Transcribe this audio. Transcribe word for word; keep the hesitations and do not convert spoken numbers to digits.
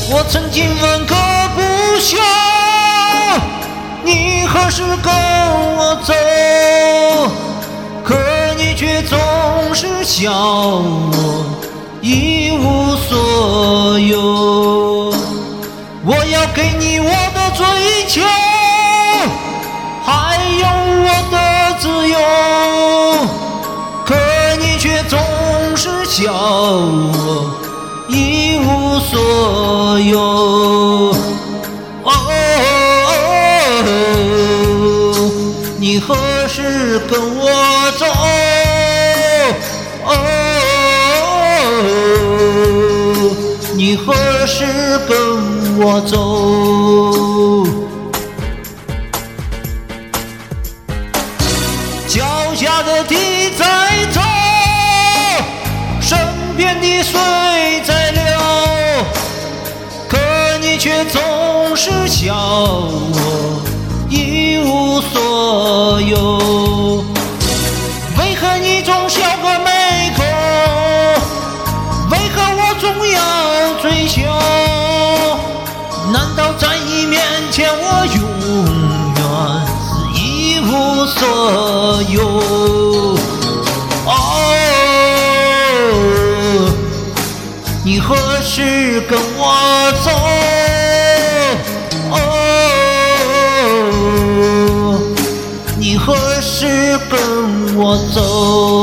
我曾经问个不休，你何时跟我走？可你却总是笑我一无所有。我要给你我的追求，还有我的自由，可你却总是笑我一无所有。哦，你何时跟我走？哦，你何时跟我走？脚下的地在走，身边的水在流，可你却总是笑我一无所有。为何你总笑个没口？为何我总要追求？难道在你面前我永远是一无所有？哦，你何时跟我走？哦，你何时跟我走？